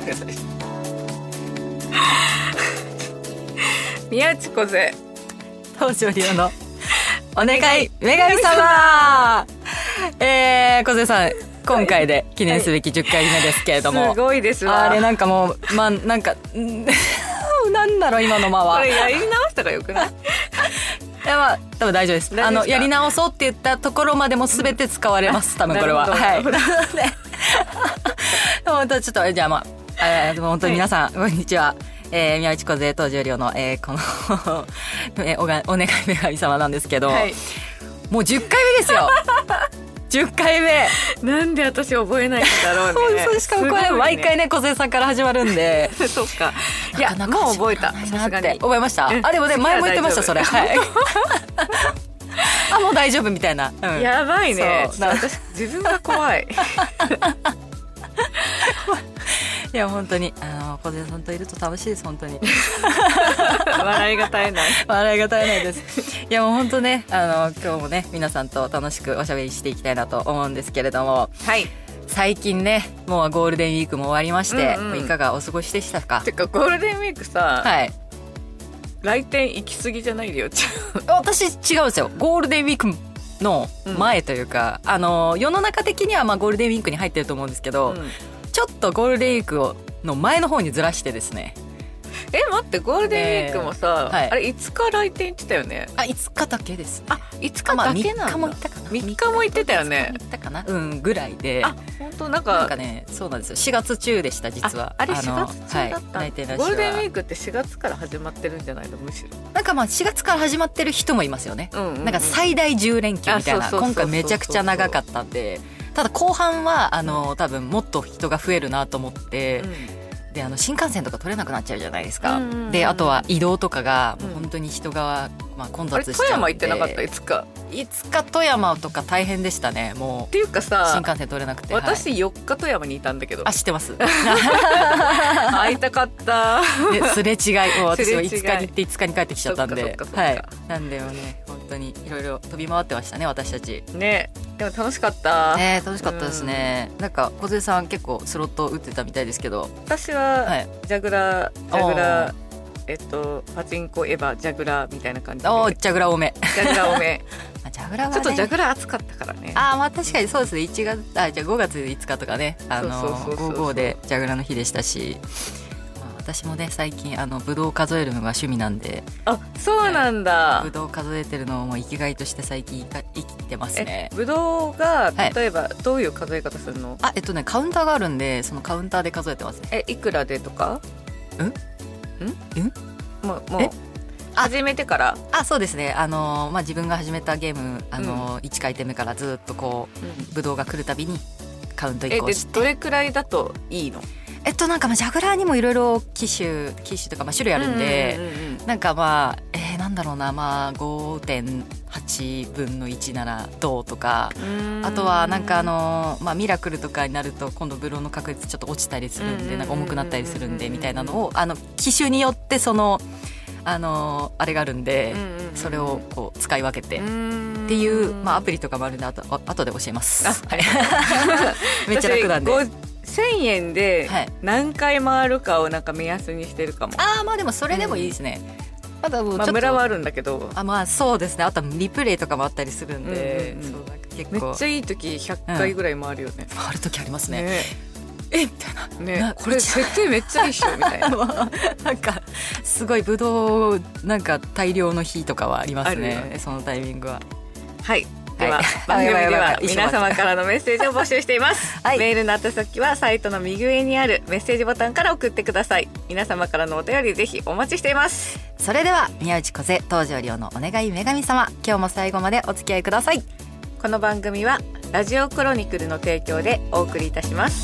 ください。宮内梢東條リオのお願い女神様。梢さん今回で記念すべき10回目ですけれども、 すごいですわ。 あれなんかもうなんかなんだろう今の間は。 これやり直したらよくない？ いや多分大丈夫です。やり直そうって言ったところまでも全て使われます、多分これは。はい。本当ちょっとじゃあでも本当に皆さん、こんにちは。宮内梢東條亮の、このお願い女神様なんですけど、はい、もう10回目ですよ。10回目。 なんで私覚えないんだろうね。 しかもこれ毎回ね梢さんから始まるんで。 そうか。いやもう覚えた。さすがに覚えました。でもね前も言ってましたそれ。はい。もう大丈夫みたいな。 やばいね。私自分が怖い。 いや本当に梢さんといると楽しいです本当に。 笑いが絶えない。 笑いが絶えないです。いやもう本当ね今日もね皆さんと楽しくおしゃべりしていきたいなと思うんですけれども、 はい。 最近ねもうゴールデンウィークも終わりまして、いかがお過ごしでしたか？ てかゴールデンウィークさ、 はい、 来店行き過ぎじゃないでよ。 私違うんですよ。ゴールデンウィークの前というか、世の中的にはゴールデンウィークに入ってると思うんですけど、ちょっとゴールデンウィークの前の方にずらしてですね。 待ってゴールデンウィークもさ、あれ5日来店行ってたよね。 5日だけですね。 5日だけなんだ。 3日も行ったかな。 3日も行ってたよね。 行ったかなぐらいで。 本当なんかねそうなんですよ。4月中でした実は。 あれ4月中だった。 ゴールデンウィークって4月から始まってるんじゃないの？むしろなんか4月から始まってる人もいますよね。なんか最大10連休みたいな。今回めちゃくちゃ長かったんで、ただ後半は多分もっと人が増えるなと思って、で新幹線とか取れなくなっちゃうじゃないですか。であとは移動とかがもう本当に人が混雑しちゃうんで。 富山行ってなかった？ いつか富山とか大変でしたね。もうっていうかさ新幹線取れなくて私4日富山にいたんだけど。 知ってます。 会いたかった。 すれ違い。私は5日に行って5日に帰ってきちゃったんで、はい。なんでもね本当にいろいろ飛び回ってましたね私たちね。でも楽しかった。 楽しかったですね。なんか梢さん結構スロット打ってたみたいですけど。 私はジャグラーパチンコエヴァジャグラーみたいな感じで。 ジャグラー多め。 ジャグラー多め。 ジャグラーはね、 ちょっとジャグラー暑かったからね。 確かにそうですね。じゃあ5月5日とかね55でジャグラーの日でしたし、私もね最近ブドウ数えるのが趣味なんで。 そうなんだ。 ブドウ数えてるのをもう生きがいとして最近生きてますね。 ブドウが例えばどういう数え方するの？ カウンターがあるんでそのカウンターで数えてますね。 いくらでとか？もう始めてからそうですね。自分が始めたゲーム1回転目からずっとこうブドウが来るたびにカウント1個して。 どれくらいだといいの？ なんかジャグラーにもいろいろ機種とか種類あるんで、なんかなんだろうな5.8 分の1ならどうとか、あとはなんかミラクルとかになると今度ブドウの確率ちょっと落ちたりするんで、なんか重くなったりするんでみたいなのを機種によってあれがあるんで、それをこう使い分けてっていうアプリとかもあるんで後で教えます。めっちゃ楽なんで。 1000円で何回回るかをなんか目安にしてるかも。 でもそれでもいいですね。 ムラはあるんだけど。 そうですね。あとはリプレイとかもあったりするんで、結構めっちゃいい時100回ぐらい回るよね。 回る時ありますね。みたいな。 これ設定めっちゃいいっしょみたいな。 なんかすごいブドウなんか大量の日とかはありますね。そのタイミングは。 はい。では番組では皆様からのメッセージを募集しています。メールの宛先はサイトの右上にあるメッセージボタンから送ってください。皆様からのお便りぜひお待ちしています。 それでは宮内梢東條亮のお願い女神様、今日も最後までお付き合いください。 この番組はラジオクロニクルの提供でお送りいたします。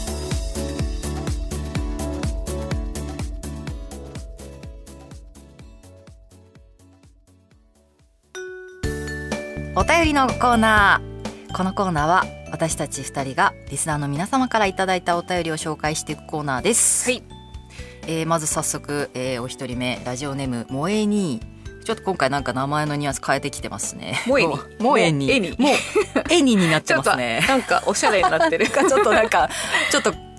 お便りのコーナー。このコーナーは私たち2人がリスナーの皆様からいただいたお便りを紹介していくコーナーです。まず早速、お一人目ラジオネーム萌えに。ちょっと今回なんか名前のニュアンス変えてきてますね。 萌えにもう絵になってますね。 なんかおしゃれになってる。 ちょっとなんかちょっと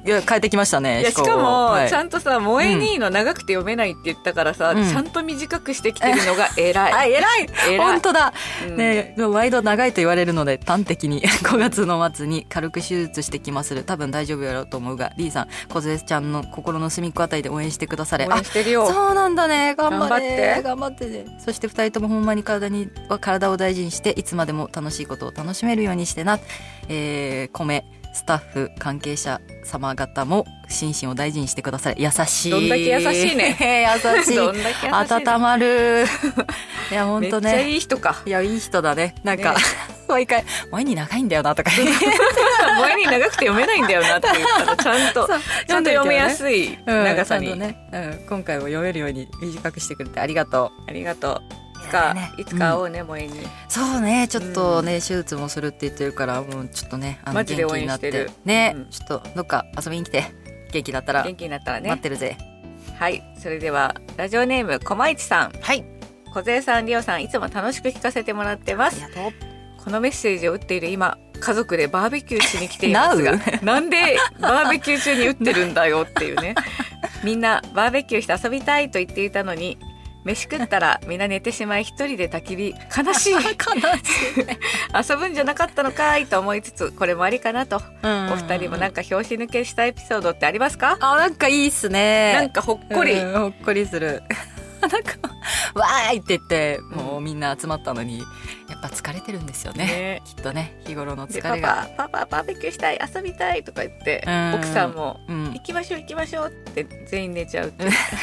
いや変えてきましたね。 いやしかも、はい、ちゃんとさ萌えにの長くて読めないって言ったからさ、ちゃんと短くしてきてるのが偉い。 あ偉い本当だ、ね、毎度長いと言われるので端的に5月の末に軽く手術してきまする。多分大丈夫やろうと思うが、リーさん小杖ちゃんの心の隅っこあたりで応援してくだされ。 応援してるよ。 そうなんだね。頑張ってね。そして2人ともほんまに体を大事にしていつまでも楽しいことを楽しめるようにしてな。米スタッフ関係者様方も心身を大事にしてください。優しい。 どんだけ優しいね。 優しい。どんだけ優しい、ね、温まる。いや本当ね。 めっちゃいい人か。 いやいい人だね。なんか、ね、毎回萌えに長いんだよなとか。萌えに長くて読めないんだよなって言ったらちゃんと読めやすい長さに、 今回も読めるように短くしてくれてありがとう。 ありがとう。いつか会おうね、萌えに。 そうね、ちょっとね、手術もするって言ってるから、もうちょっとね、 マジで応援してるね、ちょっとどっか遊びに来て、元気になったらね、 待ってるぜ。 はい、それではラジオネームこまいちさん。 はい、 小杖さん、りおさん、いつも楽しく聞かせてもらってます。 ありがとう。 このメッセージを打っている今、家族でバーベキューしに来ていますがなんでバーベキュー中に打ってるんだよっていうね。みんなバーベキューして遊びたいと言っていたのに、飯食ったらみんな寝てしまい一人で焚き火。悲しい遊ぶんじゃなかったのかいと思いつつ、これもありかなと。お二人もなんか拍子抜けしたエピソードってありますか？ なんかいいっすね。 なんかほっこり、 ほっこりする。なんかわーいって言ってもうみんな集まったのに、やっぱ疲れてるんですよ ね、きっとね、日頃の疲れが。 パパバーベキューしたい、遊びたいとか言って、奥さんも、行きましょう行きましょうって全員寝ちゃうって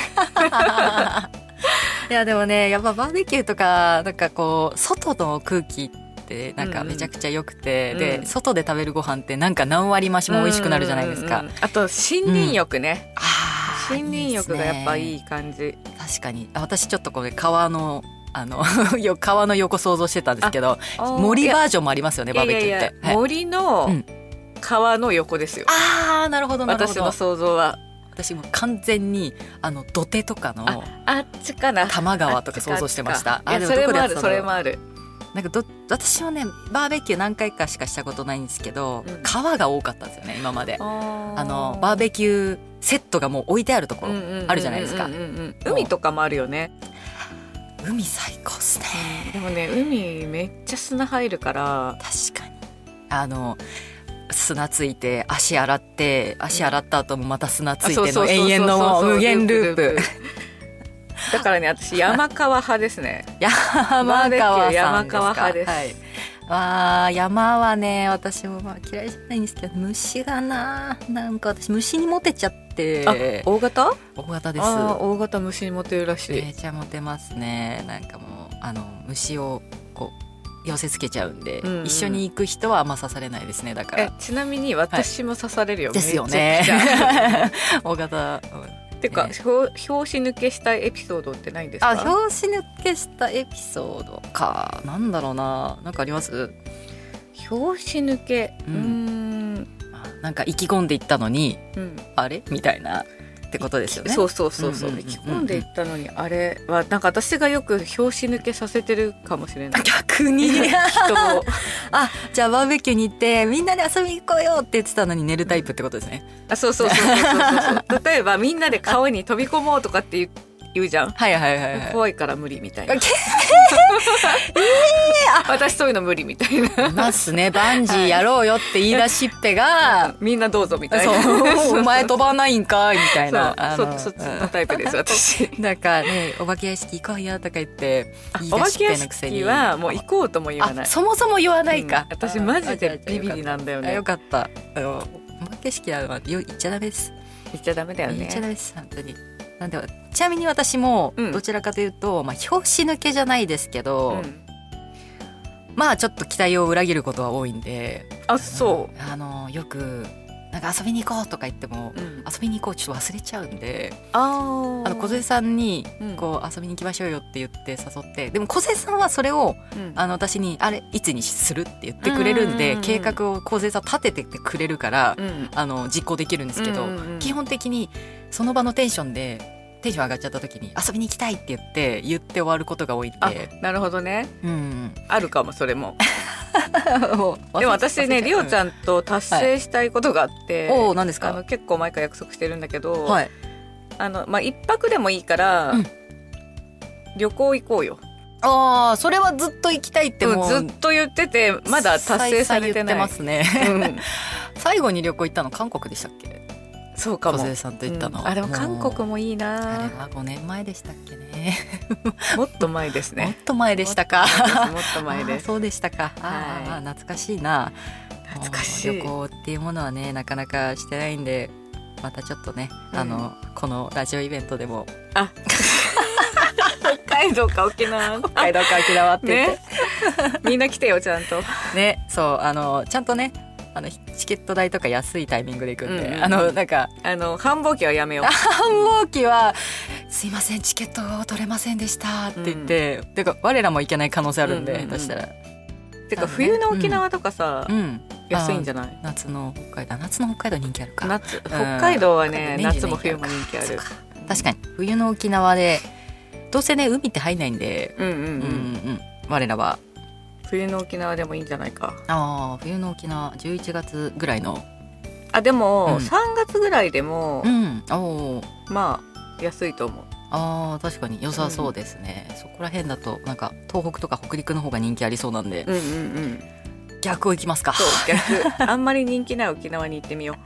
いやでもね、やっぱバーベキューとかなんかこう外の空気ってなんかめちゃくちゃ良くて、で外で食べるご飯ってなんか何割増しも美味しくなるじゃないですか。 あと森林浴ね、森林浴がやっぱいい感じ。 確かに。私ちょっとこれ川の川の横想像してたんですけど、森バージョンもありますよね、バーベキューって。 いや森の川の横ですよ。 なるほどなるほど。 私の想像は。 私も完全に土手とかのあっちかな、 多摩川とか想像してました。 いやそれもある、それもある。 なんか私はねバーベキュー何回かしかしたことないんですけど、川が多かったんですよね今まで。バーベキューセットがもう置いてあるところあるじゃないですか。 海とかもあるよね。 海最高っすね。 でもね、海めっちゃ砂入るから。 確かに砂ついて足洗った後もまた砂ついての永遠の無限ループ。 だからね、私山川派ですね。 山川派です。 はい。山はね、私も嫌いじゃないんですけど、虫がなんか私虫にモテちゃって。 大型です。大型虫にモテるらしい。 めちゃモテますね。なんかもう虫をこう寄せつけちゃうんで、一緒に行く人はあんま刺されないですね。だからちなみに私も刺されるよ、 ですよね。大型てか、拍子抜けしたエピソードってないんですか？ 拍子抜けしたエピソードか。なんだろうな、なんかあります？ 拍子抜け、 なんか意気込んでいったのに、あれみたいなってことですよね。 そう意気込んでいったのに、あれはなんか私がよく拍子抜けさせてるかもしれない。 逆に人をじゃあバーベキューに行ってみんなで遊びに行こうよって言ってたのに寝るタイプってことですね。 そう例えばみんなで川に飛び込もうとかって言うじゃん。 はい怖いから無理みたいな。私そういうの無理みたいな。 ますね。バンジーやろうよって言い出しっぺが、 みんなどうぞみたいな。 お前飛ばないんかいみたいな。 そっちのタイプです私。 なんかね、お化け屋敷行こうよとか言って言い出しっぺのくせに。 お化け屋敷はもう行こうとも言わない。 そもそも言わないか。 私マジでビビリなんだよね。 よかった。お化け屋敷は言っちゃダメです。 言っちゃダメだよね。 言っちゃダメです本当に。なんでちなみに私もどちらかというと、拍子抜けじゃないですけど、ちょっと期待を裏切ることは多いんで。よくなんか遊びに行こうとか言っても、遊びに行こうちょっと忘れちゃうんで、小杖さんにこう遊びに行きましょうよって言って誘って、でも小杖さんはそれを、私にあれいつにするって言ってくれるんで、計画を小杖さん立てててくれるから、実行できるんですけど、基本的にその場のテンション上がっちゃった時に遊びに行きたいって言って終わることが多いんで。 なるほどね。あるかもそれも。 でも私ねリオちゃんと達成したいことがあって、 はい、何ですか？ 結構前から約束してるんだけど、 はい、 一泊でもいいから、旅行行こうよ。 ああ、それはずっと行きたいってもうずっと言っててまだ達成されてない。 言ってますね、最後に旅行行ったの韓国でしたっけ？ そうかも。 小杉さんと行ったの、 でも韓国もいいな。 あれは5年前でしたっけね。 もっと前ですね。 もっと前でしたか。 もっと前です。 そうでしたか。懐かしいな。 懐かしい。 旅行っていうものはねなかなかしてないんで、またちょっとね、このラジオイベントでも北海道か沖縄って言って、ね、 みんな来てよちゃんとね。そうちゃんとねチケット代とか安いタイミングで行くんで、なんか繁忙期はやめよう。 繁忙期はすいませんチケット取れませんでしたって言って、てか我らも行けない可能性あるんで、そしたらてか冬の沖縄とかさ、安いんじゃない？ 夏の北海道人気あるか。 北海道はね、夏も冬も人気ある。 確かに冬の沖縄でどうせね海って入んないんで、我らは冬の沖縄でもいいんじゃないか。 冬の沖縄11月ぐらいの。 でも、3月ぐらいでも、まあ安いと思う。 確かに良さそうですね、そこら辺だとなんか東北とか北陸の方が人気ありそうなんで、逆を行きますか。 そう逆あんまり人気ない沖縄に行ってみよ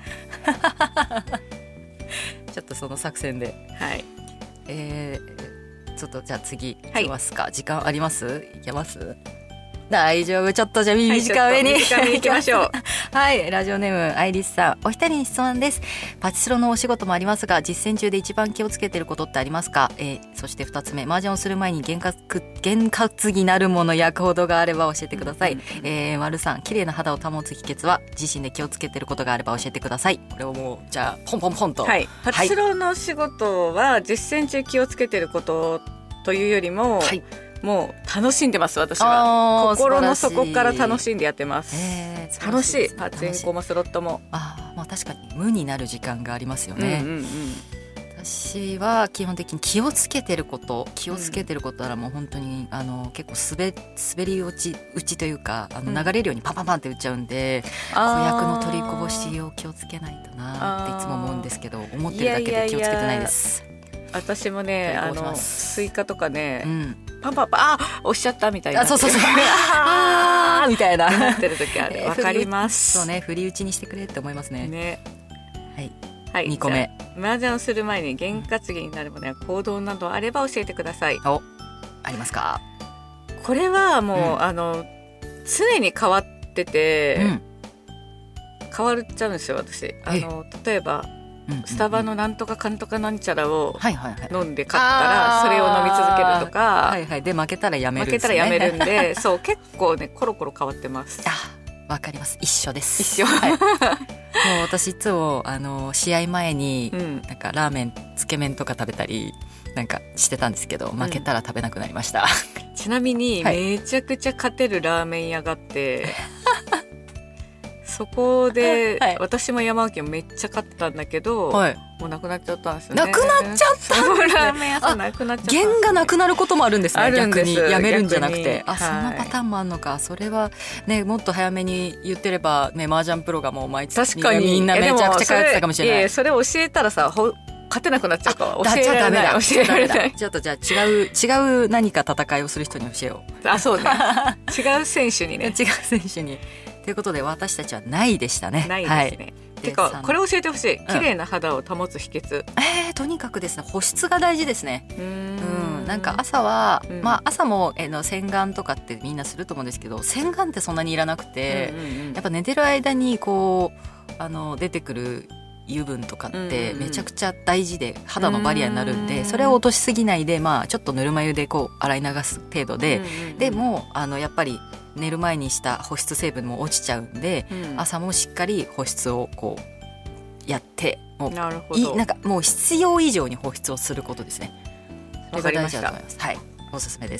う。ちょっとその作戦で、はい、ちょっとじゃあ次行きますか、時間あります？いけます？大丈夫。ちょっとじゃあ短めに、 短めに行きましょう。 はい、ラジオネームアイリスさん、お一人に質問です。パチスロのお仕事もありますが、実践中で一番気をつけていることってありますか？そして2つ目、麻雀をする前に験担ぎなるもの焼くほどがあれば教えてください。丸さん、綺麗な肌を保つ秘訣は自身で気をつけていることがあれば教えてください。これをもうじゃあポンポンポンと。 はい、パチスロの仕事は実践中気をつけていることというよりも、もう楽しんでます。私は心の底から楽しんでやってます。楽しい。パチンコもスロットも。 確かに無になる時間がありますよね。私は基本的に気をつけてることならもう本当に結構滑り落ちというか流れるようにパンパンパンって打っちゃうんで、子役の取りこぼしを気をつけないとなっていつも思うんですけど、思ってるだけで気をつけてないです。 私もねスイカとかね、パンパンパン押しちゃったみたいな、 そうみたいななってる時ある。わかります。 そうね、振り打ちにしてくれって思いますね。はい、2個目、 麻雀をする前に験担ぎになるものや行動などあれば教えてください。 ありますか？ これはもう、常に変わってて、変わっちゃうんですよ私。例えばスタバのなんとかかんとかなんちゃらを飲んで勝ったらそれを飲み続けるとか、 で負けたらやめるんですね。負けたらやめるんでそう結構ねコロコロ変わってます。 わかります。一緒です。 一緒。 もう私いつも試合前になんかラーメンつけ麺とか食べたりなんかしてたんですけど、負けたら食べなくなりました。 ちなみにめちゃくちゃ勝てるラーメン屋があってそこで、私も山脇もめっちゃ買ってたんだけど、もうなくなっちゃったんですよね。 なくなっちゃったんですね。 ラーメン屋さんなくなっちゃった。 弦がなくなることもあるんですね。 あるんです。 逆にやめるんじゃなくて、そのパターンもあるのか。それはねもっと早めに言ってればね、麻雀プロがもう毎月みんなめちゃくちゃ通ってたかもしれない。 それ教えたらさ勝てなくなっちゃうから教えられない。教えられない。 ちょっとじゃあ違う何か戦いをする人に教えよう。そうね。違う選手にね。 違う選手に。ということで私たちはないでしたね。 ないですね。てかこれ教えてほしい。綺麗な肌を保つ秘訣。 とにかくですね、保湿が大事ですね。なんか朝は、朝も洗顔とかってみんなすると思うんですけど、洗顔ってそんなにいらなくて、やっぱ寝てる間にこう出てくる油分とかってめちゃくちゃ大事で肌のバリアになるんで、それを落としすぎないで、ちょっとぬるま湯でこう洗い流す程度で、でもやっぱり寝る前にした保湿成分も落ちちゃうんで、朝もしっかり保湿をこうやって、もうなんかもう必要以上に保湿をすることですね。 わかりました。 はい、おすすめです。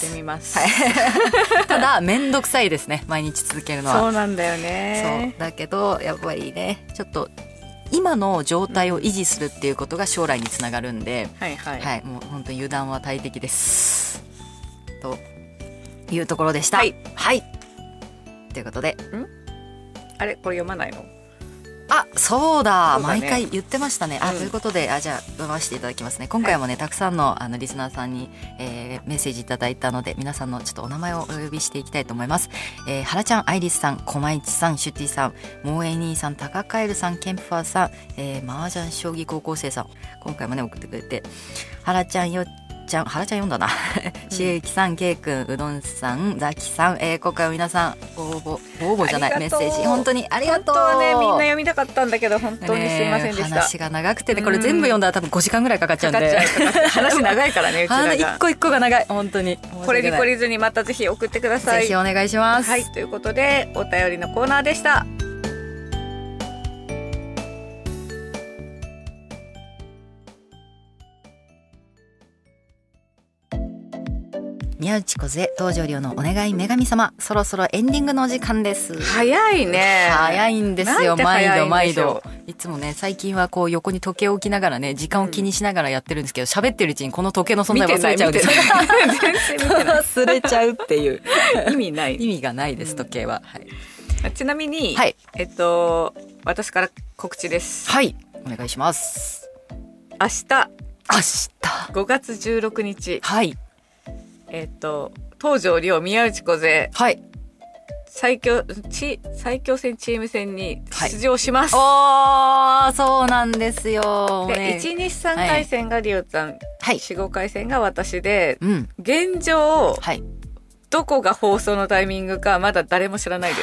やってみます。 ただめんどくさいですね、毎日続けるのは。 そうなんだよね。 そうだけどやっぱりね、ちょっと今の状態を維持するっていうことが将来につながるんで、もう本当に油断は大敵ですというところでした。はい、 ということで、 あれこれ読まないの？ あ、そうだ、 そうだね毎回言ってましたね。ということで、じゃあ読ませていただきますね。今回もね、たくさんのリスナーさんに、メッセージいただいたので、皆さんのちょっとお名前をお呼びしていきたいと思います。はらちゃん、アイリスさん、こまいちさん、シュッティさん、モーエニーさん、タカカエルさん、ケンプファーさん、麻雀将棋高校生さん、今回もね送ってくれて、はらちゃん、よっちゃん、はらちゃん読んだな。しえゆきさん、けいくん、うどんさん、ざきさん、今回は皆さん応募じゃないメッセージ本当にありがとう。 本当はねみんな読みたかったんだけど本当にすいませんでした。 話が長くてね、これ全部読んだら多分5時間ぐらいかかっちゃうんで。 話長いからねうちらが。 一個一個が長い本当に。 これに懲りずにまたぜひ送ってください。 ぜひお願いします。 はい、ということでお便りのコーナーでした。 宮内梢東條亮のお願い女神様、そろそろエンディングのお時間です。 早いね。 早いんですよ。毎度いつもね、最近はこう横に時計を置きながらね、時間を気にしながらやってるんですけど、喋ってるうちにこの時計の存在忘れちゃうんです。忘れちゃうっていう意味がないです、時計は。はい、 ちなみに、 はい、 私から告知です。 はい、お願いします。 明日 5 月16日、 はい、 東條亮、宮内梢、 はい、 最強戦チーム戦に出場します。 はい、そうなんですよ。 で、1、2、3回戦がリオちゃん、 はい、 4、5回戦が私で、現状、はい、 どこが放送のタイミングかまだ誰も知らないです。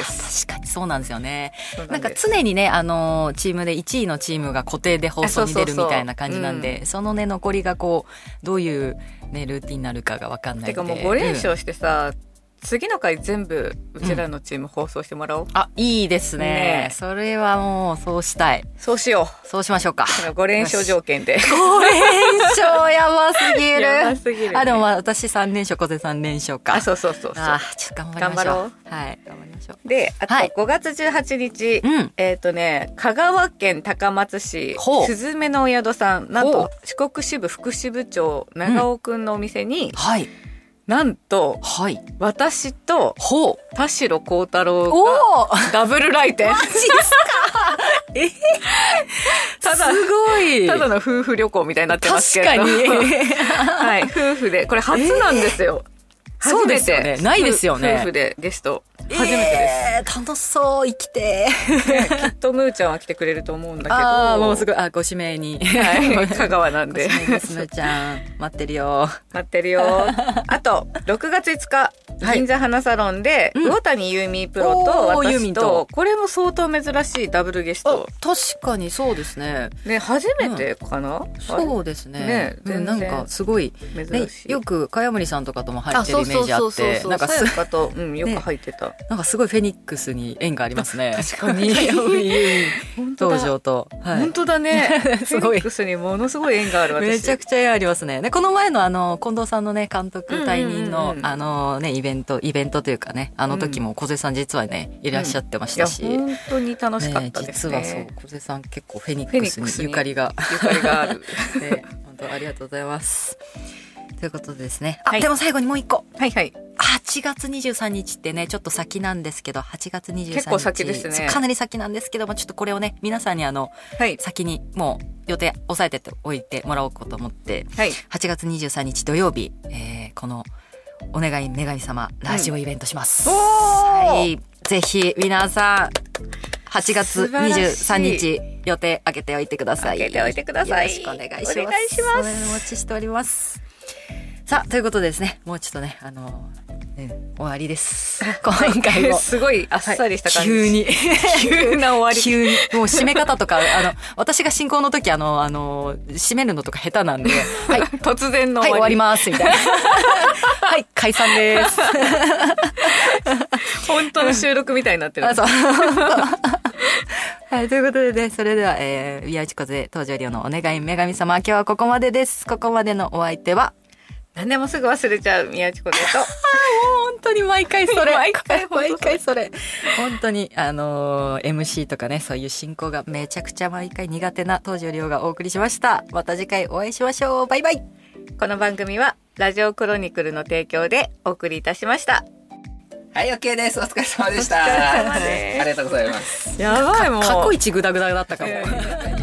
確かにそうなんですよね。なんか常にね、チームで1位のチームが固定で放送に出るみたいな感じなんで、そのね残りがこうどういうねルーティンになるかが分かんないんで。 てかもう5連勝してさ、次の回全部うちらのチーム放送してもらおう。 あ、いいですね。それはもうそうしたい。 そうしよう。そうしましょうか。 5連勝条件で。 5連勝やばすぎる。 やばすぎる、ね。 でも私3連勝、小手3連勝か。 そう。 ちょっと頑張ろう。はい、頑張りましょう。 で、あと5月18日、香川県高松市、すずめのお宿さん、なんと四国支部副支部長、長尾くんのお店に、はい。なんと、はい、私と田代幸太郎がダブル来店。マジですか？すごい。ただの夫婦旅行みたいになってますけど。確かに。はい、夫婦でこれ初なんですよ。 そうですよね。ないですよね。 夫婦でゲスト初めてです。 楽しそう。生きて、 きっとムーちゃんは来てくれると思うんだけど。 もうすごい。ご指名に。 はい。香川なんで。 ムーちゃん待ってるよ。 あと6月5日銀座花サロンで魚谷由美プロと私と、これも相当珍しいダブルゲスト。 確かにそうですね。 ね、初めてかな。 そうですね。なんかすごい珍しい。よく茅森さんとかとも入ってるイメージあって、 なんかさやかとよく入ってた。 なんかすごいフェニックスに縁がありますね。 確かに。 登場と。 本当だね。フェニックスにものすごい縁がある。 めちゃくちゃ縁ありますね。で、この前の近藤さんのね、監督退任のね、イベントというかね、時も小瀬さん実はね、いらっしゃってましたし。 本当に楽しかったですね。 実はそう、小瀬さん結構フェニックスにゆかりがある。 本当ありがとうございます。ということでですね。でも最後にもう一個。 はいはい。 8月23日ってね、ちょっと先なんですけど、8月23日。 結構先ですね。 かなり先なんですけども、ちょっとこれをね、皆さんに先にもう予定押さえておいてもらおうかと思って、8月23日土曜日、このお願い女神様ラジオイベントします。はい。ぜひ皆さん、8月23日予定開けておいてください。 開けておいてください。 よろしくお願いします。お願いします。お待ちしております。さあ、ということでですね、もうちょっとね、終わりです。今回も。 すごいあっさりした感じ。 急な終わり。急に。もう締め方とか、私が進行の時、締めるのとか下手なんで、 はい、突然の終わります、みたいな。はい、解散です。 本当の収録みたいになってる。 そう。はい、ということでね、それでは、宮内梢東條亮のお願い女神様、今日はここまでです。ここまでのお相手は、 何でもすぐ忘れちゃう宮内梢と。 もう本当に毎回それ。毎回それ。本当に、MC とかね、そういう進行がめちゃくちゃ毎回苦手な東條亮がお送りしました。また次回お会いしましょう。バイバイ。 この番組は、ラジオクロニクルの提供でお送りいたしました。 はい、OK です。お疲れ様でした。 お疲れ様です。 ありがとうございます。 やばい、もう過去一グダグダだったかも。